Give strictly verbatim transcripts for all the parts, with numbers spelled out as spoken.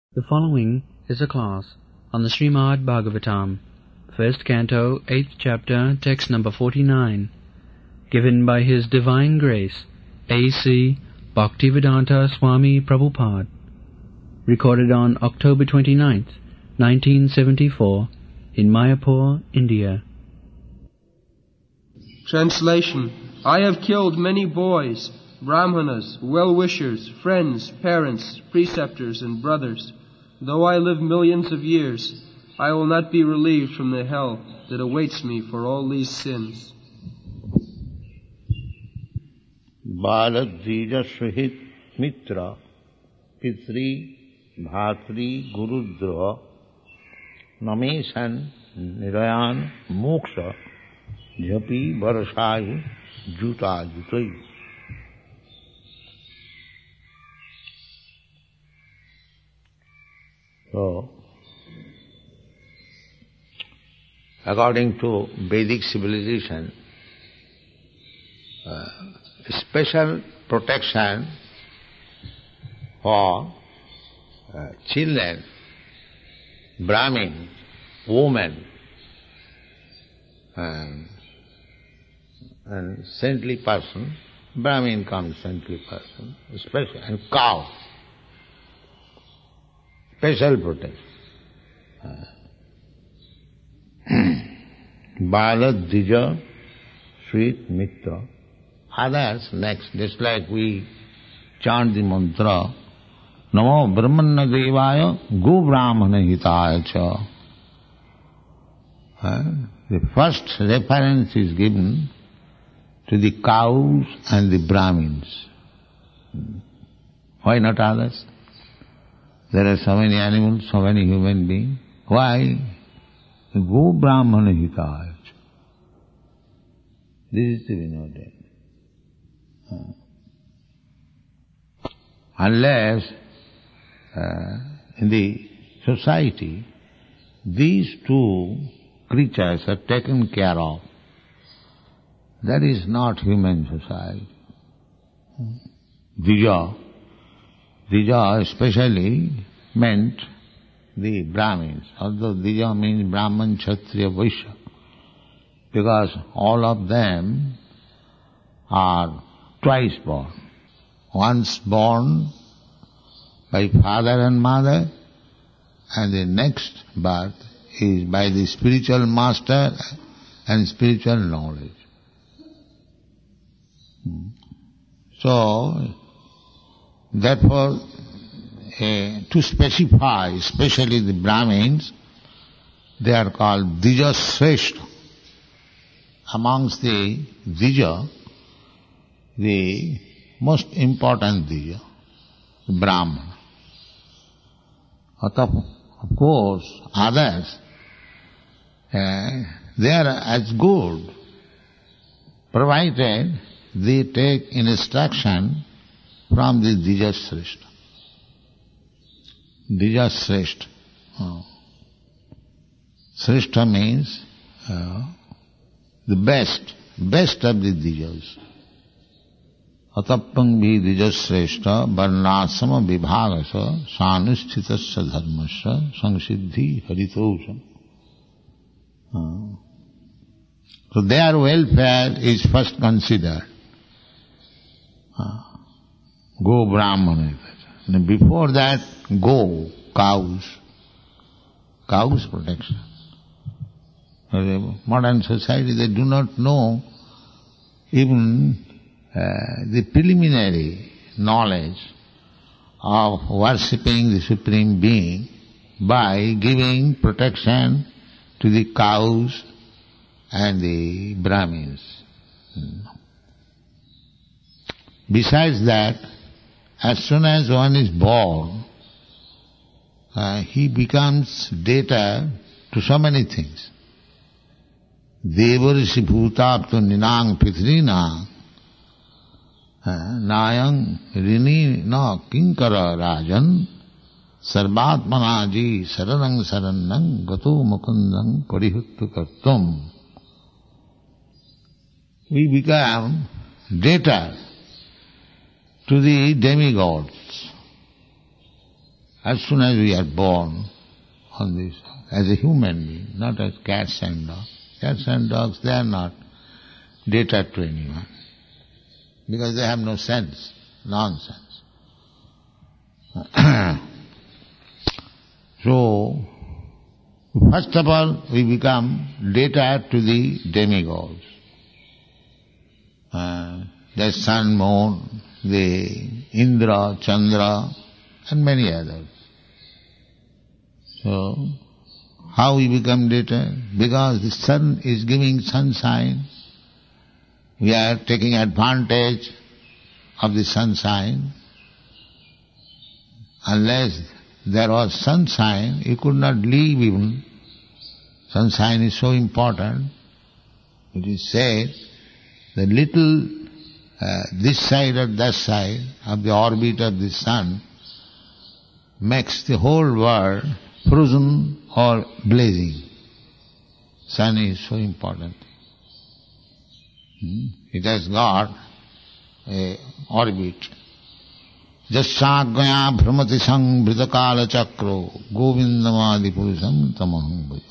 The following is a class on the Srimad Bhagavatam, first canto, eighth chapter, text number forty-nine, given by His Divine Grace, A C Bhaktivedanta Swami Prabhupada, recorded on October twenty-ninth, nineteen seventy-four, in Mayapur, India. Translation. I have killed many boys, brahmanas, well-wishers, friends, parents, preceptors, and brothers. Though I live millions of years, I will not be relieved from the hell that awaits me for all these sins. Baladvija Sahit Mitra Pitri Bhatri Gurudra Namesan Nirayan Moksha Jhapi Varasai Juta Jutai. So, according to Vedic civilization, uh, special protection for uh, children, Brahmin, women, and, and saintly person, Brahmin comes saintly person, special, and cow. Special protection. Bala Dvija Sweet Mitra. Others next, just like we chant the mantra, Namo Brahmana Devaya Go Brahmana Hitaya Cha. The first reference is given to the cows and the Brahmins. Why not others? There are so many animals, so many human beings. Why? Go Brahmana Hitaya. This is to be noted. Uh, unless uh, in the society these two creatures are taken care of, that is not human society. Dvija. Dvija especially meant the Brahmins, although Dvija means Brahman, Kshatriya, Vaishya, because all of them are twice born. Once born by father and mother, and the next birth is by the spiritual master and spiritual knowledge. So, therefore, uh, to specify, especially the Brahmins, they are called Dvija Sreshta. Amongst the Dvija, the most important Dvija, the Brahmana. Of course, others, uh, they are as good, provided they take instruction from the Dvija Sreshta. Dvija Sreshta. Oh. Sreshta means uh, the best, best of the Dvijas. Atappang bhi Dvija Sreshta varnasama vibhagasa sanuschitasya dharmasya samsiddhi haritosam. Oh. So their welfare is first considered. Oh. Go Brahmana. And before that, go, cows. Cows protection. Modern society, they do not know even uh, the preliminary knowledge of worshipping the Supreme Being by giving protection to the cows and the Brahmins. Besides that, as soon as one is born, uh, he becomes debtor to so many things. Devarisi bhutapto ninang pitrina nayang rini na kinkara rajan sarvatmanaji saranang sarannang gato mukundang parihuttu kartum. We become debtor to the demigods. as soon as we are born on this, as a human being, not as cats and dogs. Cats and dogs, they are not data to anyone, because they have no sense, nonsense. So, first of all, we become data to the demigods. Uh, the sun, moon, the Indra, Chandra, and many others. So, how we become data? Because the sun is giving sunshine. We are taking advantage of the sunshine. Unless there was sunshine, you could not live even. Sunshine is so important. It is said, the little uh, this side or that side of the orbit of the sun makes the whole world frozen or blazing. Sun is so important. Hmm? It has got a orbit. Jassagaya bhramati sang bhritakala chakro govindamadi purusam tamaham bhaja.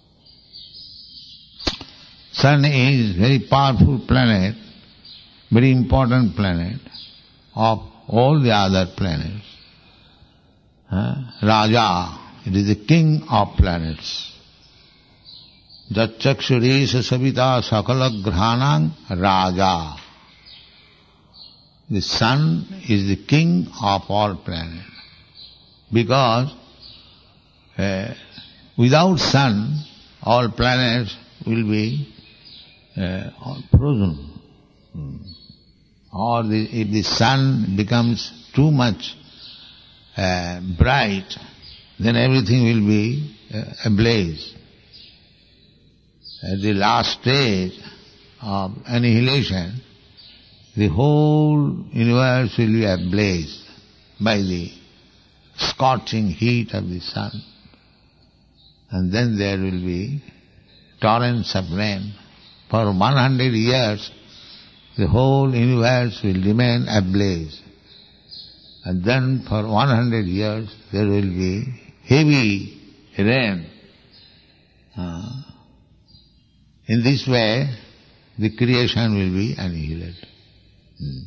Sun is very powerful planet, very important planet of all the other planets. Huh? Raja, it is the king of planets. Jatchakshuresha savita sakala grhanang Raja. The sun is the king of all planets. Because uh, without sun, all planets will be uh, frozen. Hmm. Or the, if the sun becomes too much uh, bright, then everything will be uh, ablaze. At the last stage of annihilation, the whole universe will be ablaze by the scorching heat of the sun. And then there will be torrents of rain. For one hundred years, the whole universe will remain ablaze. And then for one hundred years, there will be heavy rain. Uh, in this way, the creation will be annihilated. Hmm.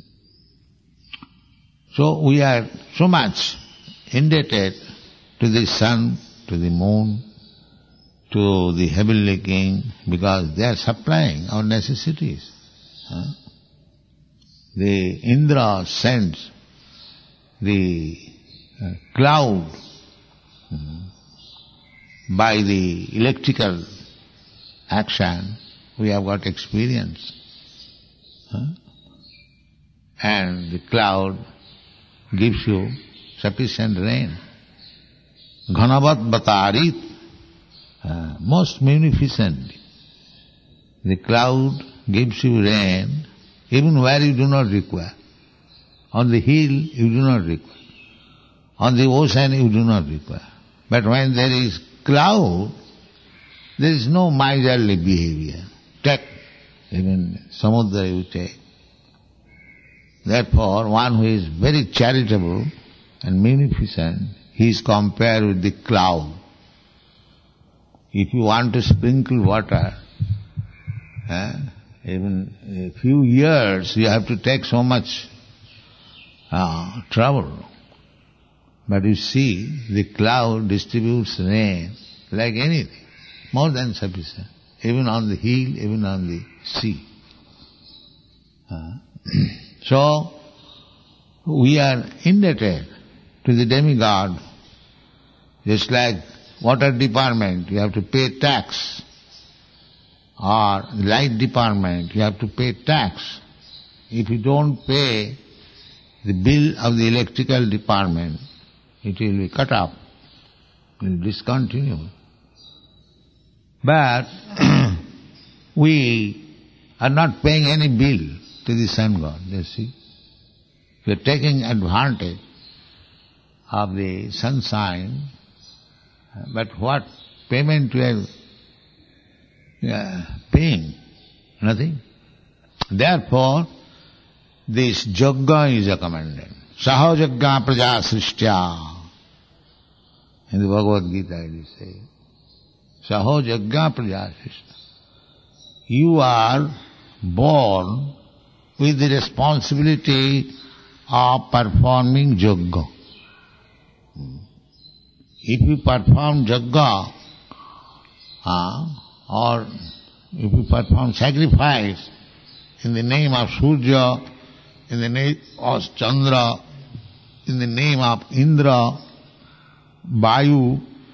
So we are so much indebted to the sun, to the moon, to the heavenly king, because they are supplying our necessities. Huh? The Indra sends the uh, cloud hmm, by the electrical action. We have got experience. Huh? And the cloud gives you sufficient rain. Ghanavat batarit, uh, most magnificent. The cloud gives you rain even where you do not require. On the hill you do not require. On the ocean you do not require. But when there is cloud, there is no miserly behavior. Take even samudra you take. Therefore, one who is very charitable and magnificent, he is compared with the cloud. If you want to sprinkle water, eh, even a few years you have to take so much uh, trouble. But you see, the cloud distributes rain like anything, more than sufficient, even on the hill, even on the sea. Uh, So, we are indebted to the demigod, just like water department, you have to pay tax, or the light department, you have to pay tax. If you don't pay the bill of the electrical department, it will be cut off, it will discontinue. But we are not paying any bill to the sun god, you see. We are taking advantage of the sunshine, but what payment we are uh, paying? Nothing. Therefore, this yajna is recommended. Sahajagga praja srishtya. In the Bhagavad Gita it is said, Saho Yajna Prajasishta. You are born with the responsibility of performing yajna. If you perform yajna, uh, or if you perform sacrifice in the name of Surya, in the name of Chandra, in the name of Indra, Vayu,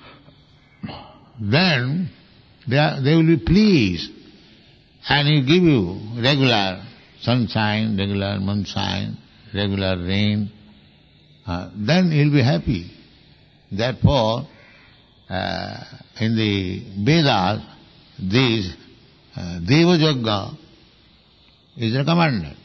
then they, are, they will be pleased and he give you regular sunshine, regular moonshine, regular rain, uh, then he will be happy. Therefore, uh, in the Vedas, this uh, Deva Yajna is recommended.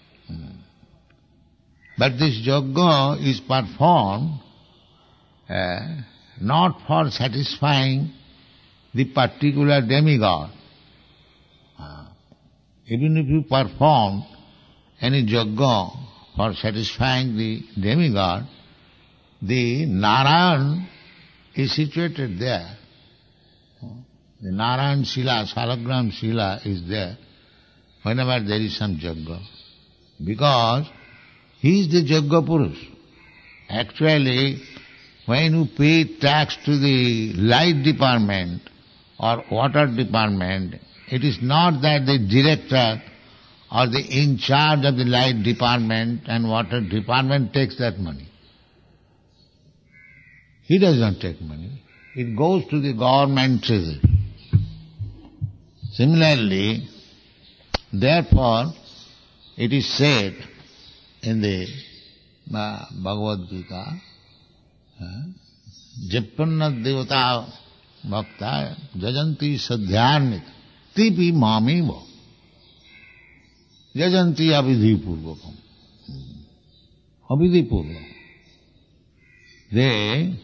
But this yajna is performed uh, not for satisfying the particular demigod. Uh, even if you perform any yajna for satisfying the demigod, the Narayan is situated there. The Narayan Shila, Salagram Shila is there whenever there is some yajna. Because he is the Yajna Purush. Actually, when you pay tax to the light department or water department, it is not that the director or the in charge of the light department and water department takes that money. He does not take money. It goes to the government treasury. Similarly, therefore, it is said in the uh, Bhagavad Gita, Jappanna Devata Bhakta Jajanti Sadhyarnit Tipi Mamiva Jajanti Abhidhi Purvakam. Abhidhi Purvakam. They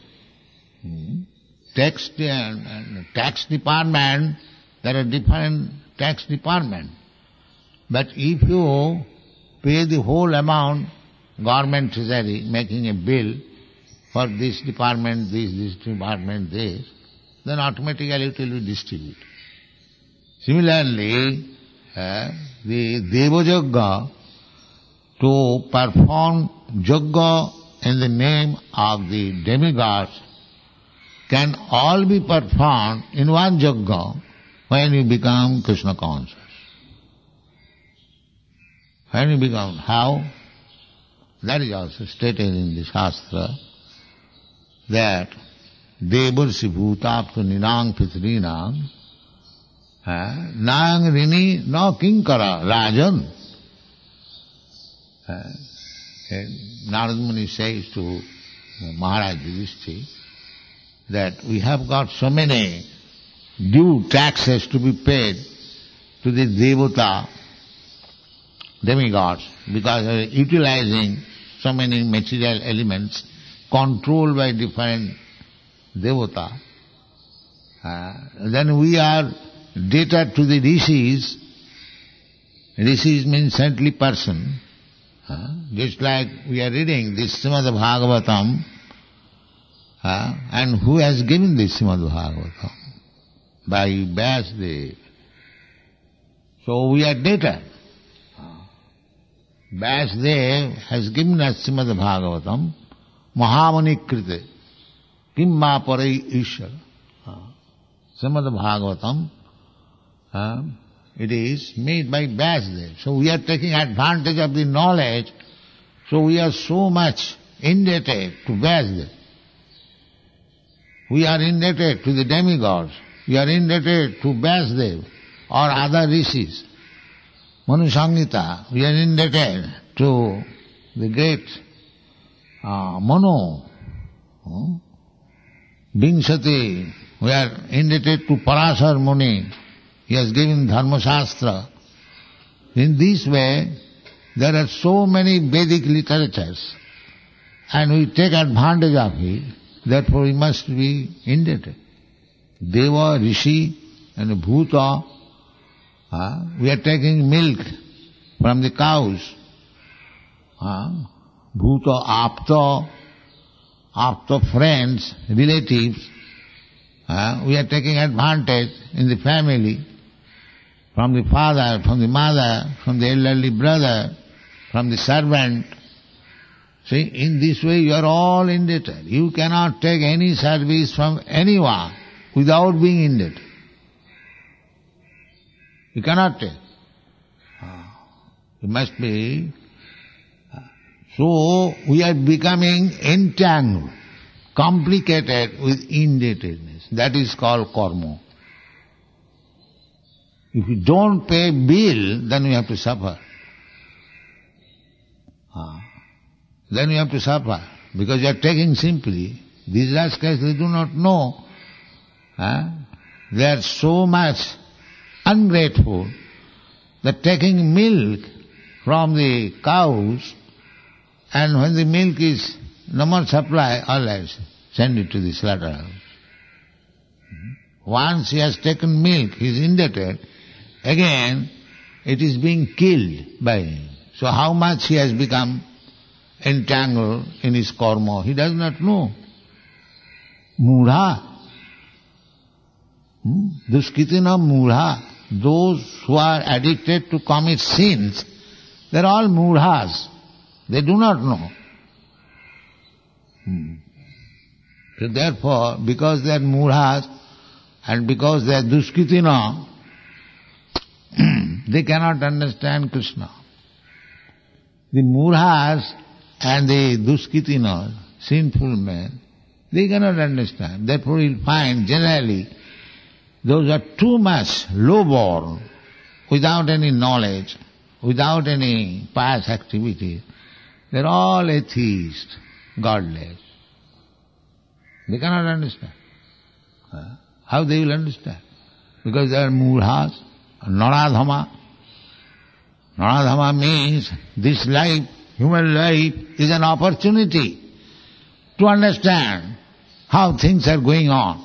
tax and, and tax department, there are different tax department. But if you pay the whole amount, government treasury making a bill for this department, this, this department, this, then automatically it will be distributed. Similarly, uh, the Deva Yajna, to perform Yajna in the name of the demigods, can all be performed in one Yajna when you become Krishna conscious. When you become, how? That is also stated in the Shastra, that Devarsi Bhutapta Ninang Pitrinam Nang Rini No Kinkara Rajan. Narad Muni says to Maharaj Yudhishthira that we have got so many due taxes to be paid to the Devata, demigods, because we are utilizing so many material elements controlled by different devata. Uh, then we are debtor to the rishis. Rishis means saintly person. Uh, just like we are reading this Srimad Bhagavatam, uh, and who has given this Srimad Bhagavatam? By Vyasadeva. So we are debtor. Vyasadeva has given us Srimad Bhagavatam, Mahamani Krite, Kimma Parai Ishar. Srimad Bhagavatam, uh, it is made by Vyasadeva. So we are taking advantage of the knowledge, so we are so much indebted to Vyasadeva. We are indebted to the demigods, we are indebted to Vyasadeva or other rishis. Manu Sangita, we are indebted to the great uh, Manu. Hmm? Vingsati, we are indebted to Parasar Muni. He has given Dharma Shastra. In this way, there are so many Vedic literatures, and we take advantage of it, therefore we must be indebted. Deva, Rishi and Bhuta, uh, we are taking milk from the cows. Uh, Bhuta, Apta, after friends, relatives, uh, we are taking advantage in the family, from the father, from the mother, from the elderly brother, from the servant. See, in this way you are all indebted. You cannot take any service from anyone without being indebted. You cannot take. It must be. So we are becoming entangled, complicated with indebtedness. That is called karma. If you don't pay bill, then you have to suffer. Ah. Then you have to suffer, because you are taking simply. These rascals, they do not know. Ah. They are so much ungrateful that taking milk from the cows, and when the milk is no more supply, all right, send it to the slaughterhouse. Once he has taken milk, he is indebted, again it is being killed by him. So how much he has become entangled in his karma, he does not know. Mudha. Hmm? Duskitina mudha. Those who are addicted to commit sins, they are all mudhas. They do not know. Hmm. So therefore, because they are mudhas and because they are duskitina, they cannot understand Krishna. The mudhas and the duskitina, sinful men, they cannot understand. Therefore you'll find generally those are too much low-born, without any knowledge, without any pious activity. They're all atheists, godless. They cannot understand. How they will understand? Because they are mudhas, naradhama. Naradhama means this life, human life, is an opportunity to understand how things are going on.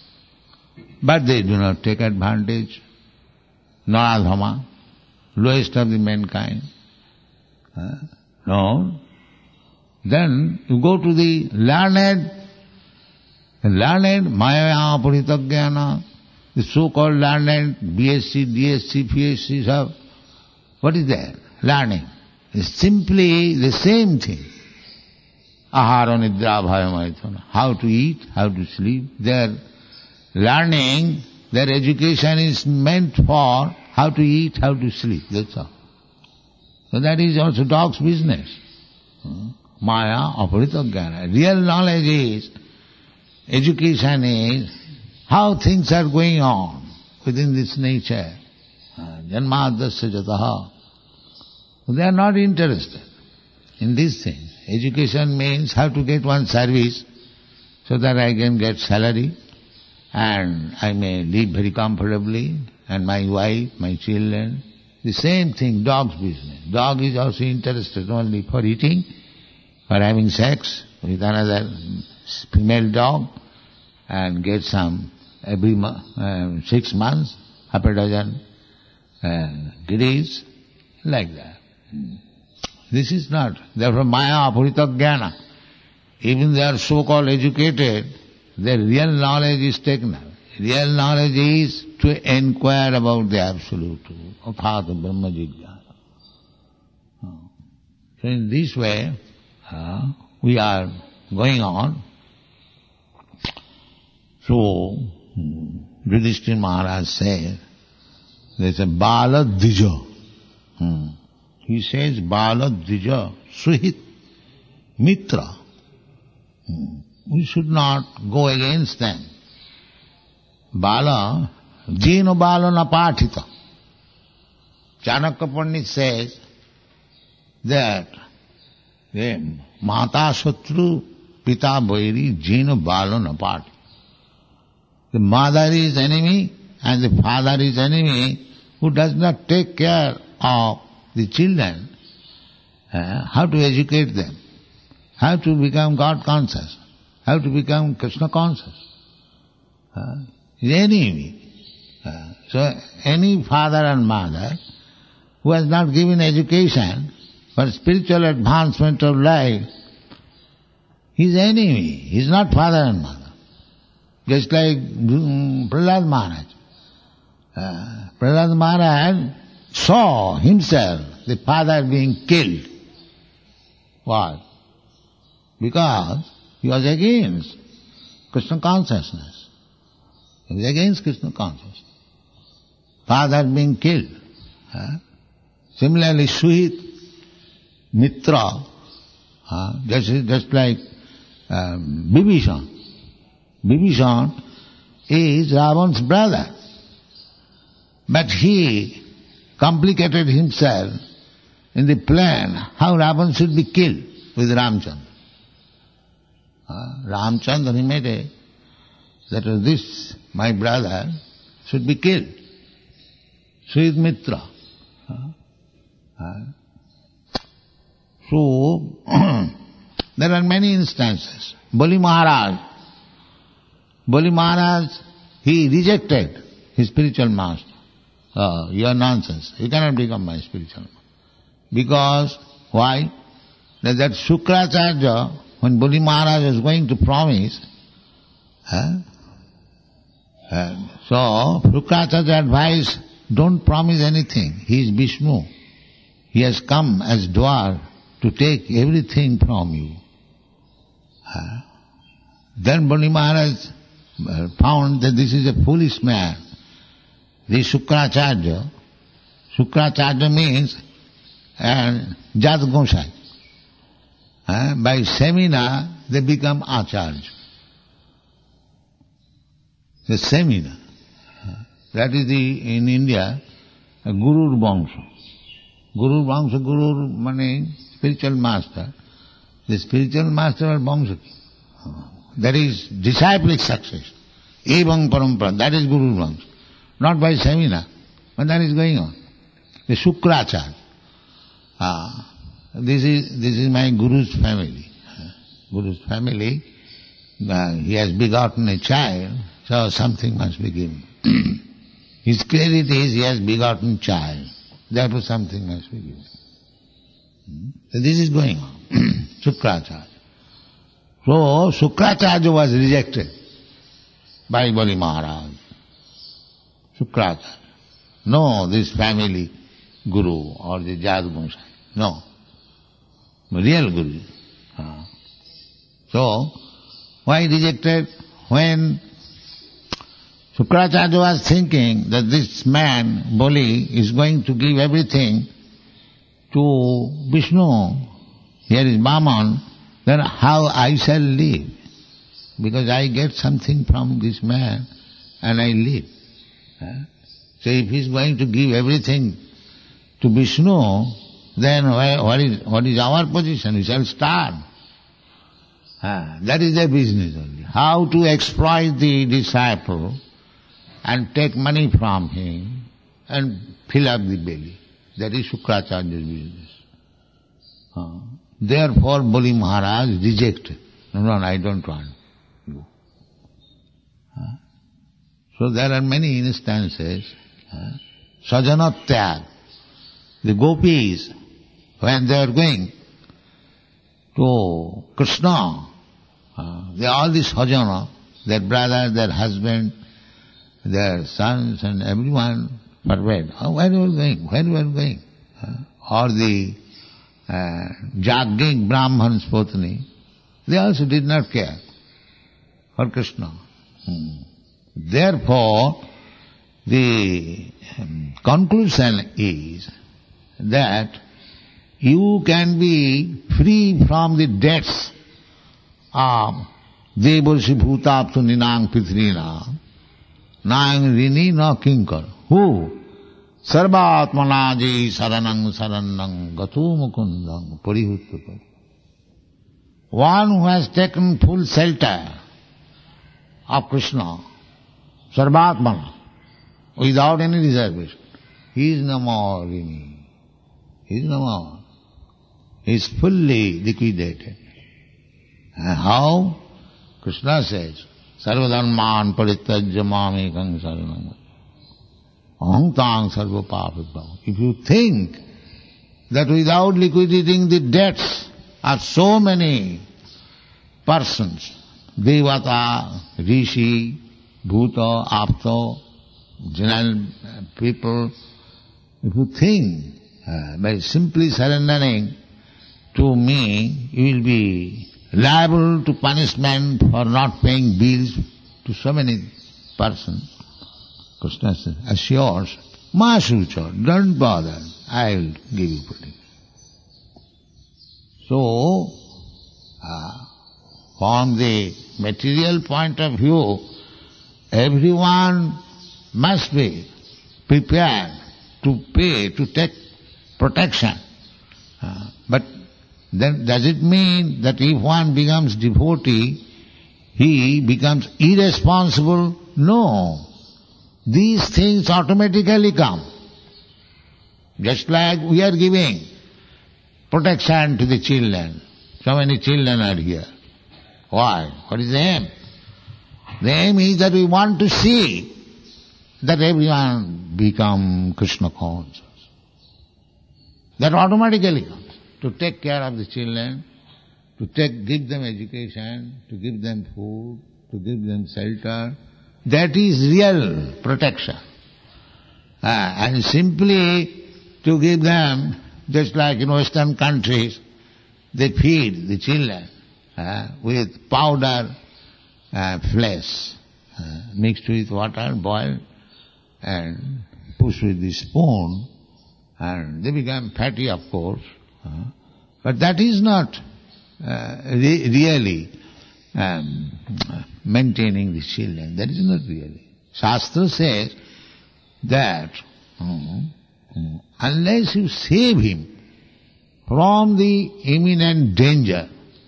But they do not take advantage. Naradhama, lowest of the mankind. Uh, no. Then you go to the learned, the learned Maya Paritaggyana, the so-called learned B S c, D S c, P H c, have, what is that? Learning. It's simply the same thing. Ahara nidra bhayamaithana. How to eat, how to sleep. Their learning, their education is meant for how to eat, how to sleep. That's all. So that is also dog's business. Maya aparita jnana. Real knowledge is, education is how things are going on within this nature. Janmadasya jataha. They are not interested in these things. Education means how to get one service so that I can get salary and I may live very comfortably, and my wife, my children. The same thing, dog's business. Dog is also interested only for eating, for having sex with another female dog, and get some every uh, six months, half a dozen uh, goodies, like that. This is not, therefore Maya Apurita Jnana. Even they are so-called educated, their real knowledge is taken away. Real knowledge is to inquire about the Absolute, Athata Brahma Jigyasa. So in this way, uh, we are going on. So, Yudhishthira Maharaj says, there's a Bala Dvija. Hmm. He says, Bala Dvija, Suhit, Mitra. Hmm. We should not go against them. Bala, Jino Bala Napatita. Chanakya Pandit says that the Mata Shatru Pita Vairi Jino Bala Napati. The mother is enemy and the father is enemy who does not take care of the children. Uh, how to educate them? How to become God conscious? How to become Krishna conscious? Uh, enemy. Uh, so any father and mother who has not given education for spiritual advancement of life, his enemy. He's not father and mother. Just like um, Prahlad Maharaj. Uh, Prahlad Maharaj saw himself, the father being killed. Why? Because he was against Krishna consciousness. He was against Krishna consciousness. Father being killed. Huh? Similarly, Suhit, Mitra, huh? just, just like um, Bibhishan. Bibhishan is Ravan's brother. But he complicated himself in the plan how Ravan should be killed with Ramchandra. Uh, Ramchandra, he made a, that this, my brother, should be killed. Suhit Mitra. Uh, uh, so, there are many instances. Bali Maharaj, Bali Maharaj, he rejected his spiritual master. Uh, you are nonsense. You cannot become my spiritual master. Because, why? That, that Shukracharya, when Bali Maharaj was going to promise, huh? and so Shukracharya advised, don't promise anything. He is Vishnu. He has come as dwarf to take everything from you. Huh? Then Bali Maharaj found that this is a foolish man. This Shukracharya, Shukracharya means and Jat Gosai. Uh, by seminar, they become Acharya. The seminar. Uh, that is the, in India, a Guru Vangsha. Guru Vangsha, Guru meaning spiritual master. The spiritual master are Vangsha. Uh, that is disciplic success. Evam Parampara, that is Guru Vangsha. Not by seminar, but that is going on. The Shukracharya. Ah, this is this is my Guru's family. Guru's family, uh, he has begotten a child, so something must be given. His credit is he has begotten child, therefore something must be given. So this is going on. Shukracharya. So Shukracharya was rejected by Bali Maharaj. Shukracharya. No, this family Guru or the Jat Gosai. No. Real Guru. Uh. So, why rejected? When Shukracharya was thinking that this man, Bali, is going to give everything to Vishnu, here is Vaman, then how I shall live? Because I get something from this man and I live. Uh. So if he is going to give everything to Vishnu, then what is, what is our position? We shall starve. Ah, that is their business only. How to exploit the disciple and take money from him and fill up the belly. That is Shukracharya's business. Ah. Therefore Bali Maharaj rejected. No, no, I don't want you. Ah. So there are many instances. Ah. Sajanatyag. The gopis, when they are going to Krishna, uh, they all this sajana, their brother, their husband, their sons and everyone forbade. Oh, where are you going? Where are you going? Uh, or the uh, Jagging Brahman's Potni, they also did not care for Krishna. Hmm. Therefore, the um, conclusion is that you can be free from the debts of Devarshi Bhutaptu Ninang Pithrina Nang Rini no Kinkar. Who? Sarvatmanaji Saranang Saranang Gatu Mukundang Parihuttu. One who has taken full shelter of Krishna, Sarvatmana, without any reservation, he is no more Rini. He is no more. He is fully liquidated. And how? Krishna says, Sarvadharman parityajya mamekam saranam aham tang sarva papibhavam. If you think that without liquidating the debts of so many persons, Devata, Rishi, Bhuta, Apta, general people, if you think uh, by simply surrendering to me, you will be liable to punishment for not paying bills to so many persons. Krishna assures, Ma Shucha, don't bother, I will give you protection. So, uh, from the material point of view, everyone must be prepared to pay, to take protection. Uh, but then does it mean that if one becomes devotee, he becomes irresponsible? No. These things automatically come. Just like we are giving protection to the children. So many children are here. Why? What is the aim? The aim is that we want to see that everyone become Krishna conscious. That automatically comes. To take care of the children, to take, give them education, to give them food, to give them shelter. That is real protection. Uh, and simply to give them, just like in Western countries, they feed the children uh, with powder uh, flesh, uh, mixed with water, boiled, and pushed with the spoon, and they become fatty, of course. Uh, but that is not uh, re- really um, maintaining the children. That is not really. Shastra says that um, um, unless you save him from the imminent danger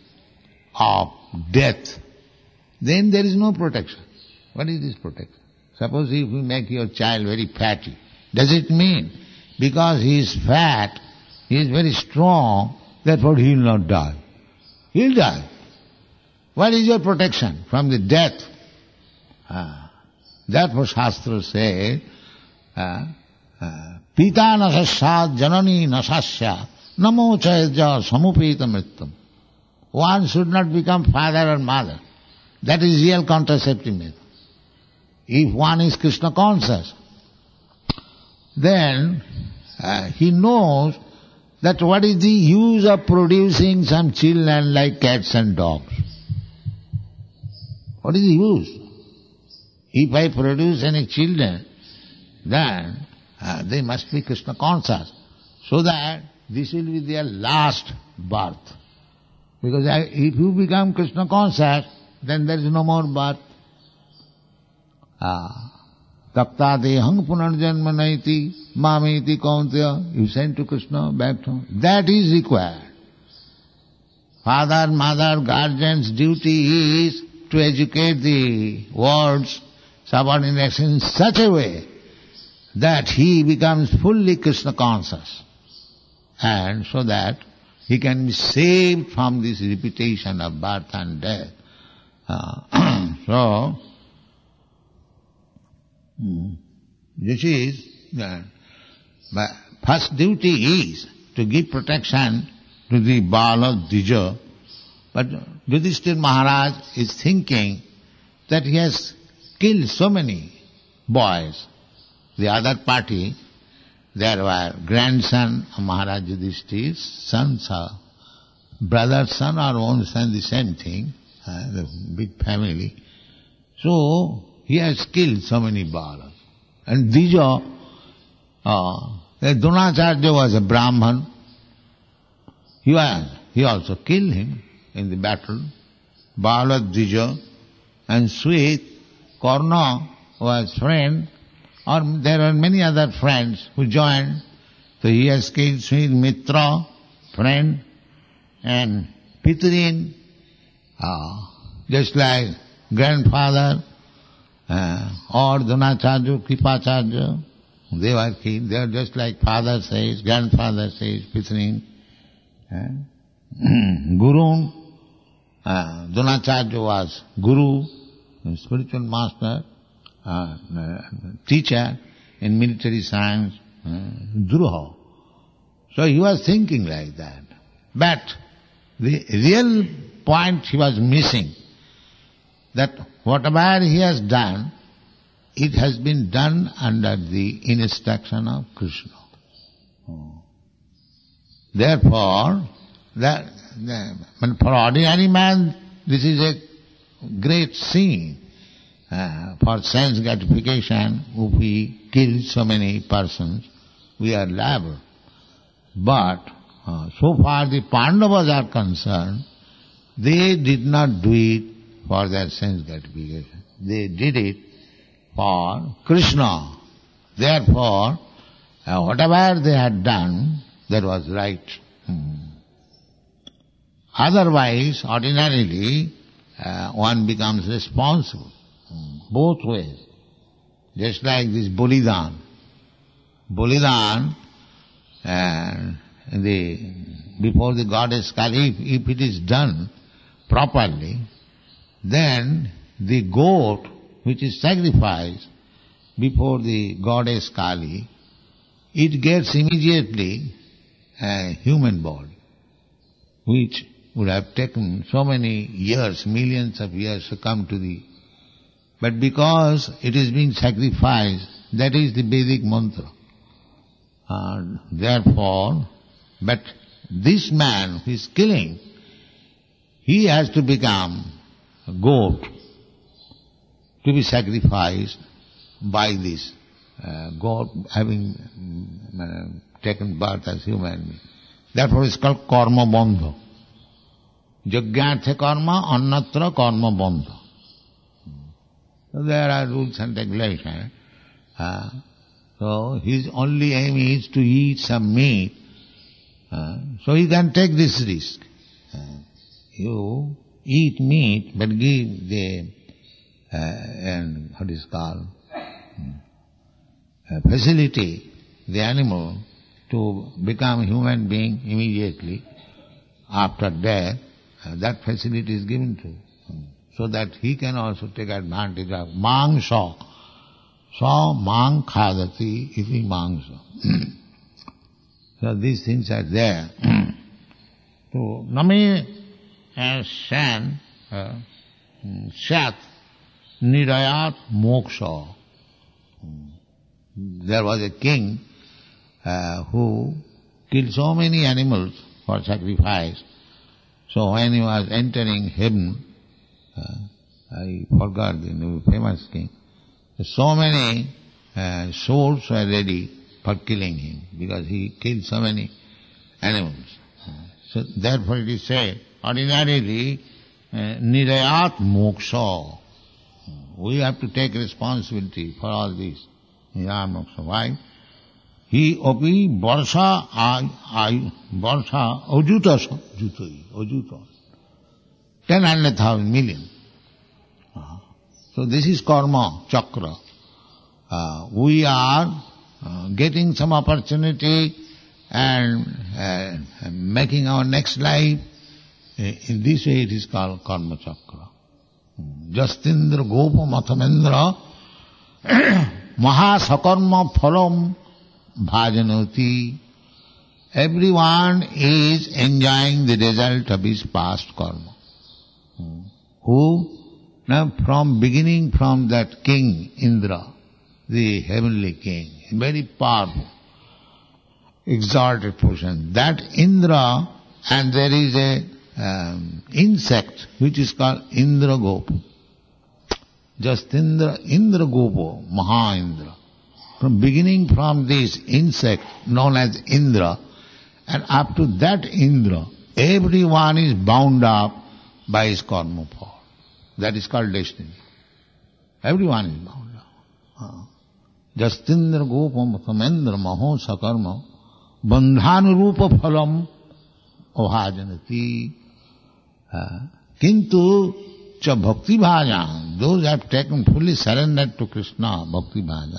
of death, then there is no protection. What is this protection? Suppose if you make your child very fatty, does it mean because he is fat, he is very strong, therefore he will not die? He will die. What is your protection from the death? Ah. Therefore Shastra says, ah, ah, Pita nasasya janani nasasya namo chayaja samupita mrittam. One should not become father or mother. That is real contraceptive method. If one is Krishna conscious, then uh, he knows that what is the use of producing some children like cats and dogs? What is the use? If I produce any children, then uh, they must be Krishna conscious, so that this will be their last birth. Because I, if you become Krishna conscious, then there is no more birth. Ah. Tapta dehang punarjanma naiti mameti kaunteya. You send to Krishna back to him. That is required. Father, mother, guardian's duty is to educate the world's subordinates in such a way that he becomes fully Krishna conscious, and so that he can be saved from this repetition of birth and death. Uh, so, this is the first duty is to give protection to the Bala Dvija. But Yudhishthira Maharaj is thinking that he has killed so many boys. The other party, there were grandson of Maharaj Yudhishthira, sons of brother, son or own son, the same thing, uh, the big family. So, he has killed so many Balas. And Dvija, uh, Dronacharya was a Brahman. He was, he also killed him in the battle. Bala Dvija and Sweet, Karna was friend, or there are many other friends who joined. So he has killed Sweet Mitra, friend, and Pitrin, uh, just like grandfather, uh, or Dronacharya, Kripacharya, they were killed. They are just like father says, grandfather says, Pitrin. Uh, Guru, uh, Dronacharya was Guru, spiritual master, uh, uh, teacher in military science, uh, Druha. So he was thinking like that. But the real point he was missing, that whatever he has done, it has been done under the instruction of Krishna. Therefore, that, that, for ordinary man, this is a great sin. Uh, for sense gratification, if we kill so many persons, we are liable. But uh, so far the Pandavas are concerned, they did not do it for their sense gratification. They did it for Krishna. Therefore, uh, whatever they had done, that was right. Hmm. Otherwise, ordinarily, uh, one becomes responsible. Hmm. Both ways. Just like this Bolidan. Bolidan, uh, the, before the goddess Kali, if, if it is done properly, then the goat which is sacrificed before the goddess Kali, it gets immediately a human body, which would have taken so many years, millions of years to come to the... But because it is being sacrificed, that is the Vedic mantra. And therefore, but this man who is killing, he has to become a goat to be sacrificed by this uh, goat having uh, taken birth as human. Therefore it's called karma bandha. Yajñartha karma, annatra karma bandha. So there are rules and regulations. Uh, so his only aim is to eat some meat. Uh, so he can take this risk. Uh, you eat meat, but give the, uh, and what is called, uh, facility, the animal, to become human being immediately after death. Uh, that facility is given to him, so that he can also take advantage of mangsha. Sa mang khadati iti mangsa. So these things are there. So name san sat nirayat moksha. There was a king uh, who killed so many animals for sacrifice. So when he was entering heaven, uh, I forgot the name, famous king, so many uh, souls were ready for killing him because he killed so many animals. So therefore it is said, ordinarily, uh, nirayat moksha. We have to take responsibility for all this. Nirayat moksha. Why? He opi barsha ay barsha ojutas jutai ojutas. Ten hundred thousand million. Uh, so this is karma chakra. Uh, we are uh, getting some opportunity and uh, making our next life. In this way it is called karma chakra. Justindra gopa mathamendra mahasakarma phalam bhajanoti. Everyone is enjoying the result of his past karma. Who? Now from beginning from that king Indra, the heavenly king, very powerful, exalted person. That Indra, and there is a um, insect which is called Indra Gopa. Just Indra, Indra Gopa, Maha Indra. From beginning from this insect known as Indra, and up to that Indra, everyone is bound up by his karma power. That is called destiny. Everyone is bound up. Uh. Justindra Gopam Samendra Maho Sakarma Bandhanurupa Phalam Abhajanati. Kintu cha bhakti bhaja, those have taken fully surrendered to Krishna, bhakti bhaja.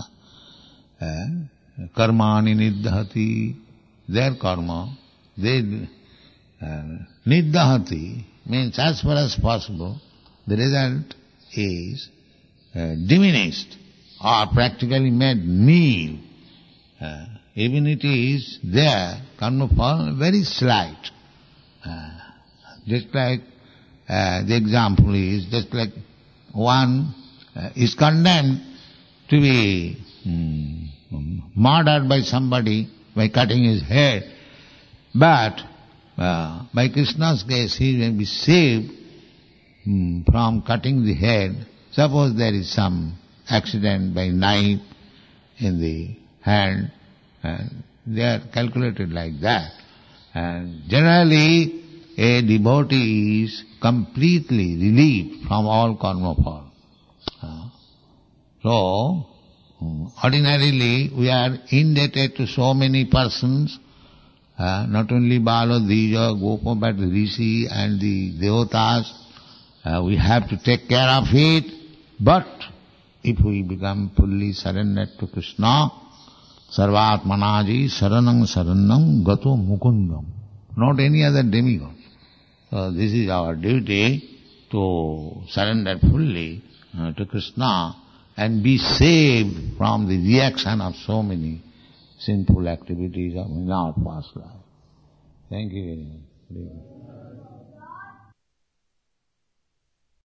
Karmani niddhati, their karma, they uh, niddhati means as far as possible, the result is uh, diminished or practically made nil. Uh, even it is there, karma fall, very slight. Uh, just like uh, the example is just like one uh, is condemned to be um, murdered by somebody by cutting his head, but uh, by Krishna's grace he will be saved um, from cutting the head. Suppose there is some accident by knife in the hand, and they are calculated like that. And generally, a devotee is completely relieved from all karma fall. Uh, so, um, ordinarily we are indebted to so many persons, uh, not only Bala, Dvija, Gopa, but the Rishi and the Devatas. Uh, we have to take care of it, but if we become fully surrendered to Krishna, Sarvatmanaji Saranam Saranam Gato Mukundam, not any other demigod. So this is our duty, to surrender fully uh, to Krishna and be saved from the reaction of so many sinful activities in our past life. Thank you very much.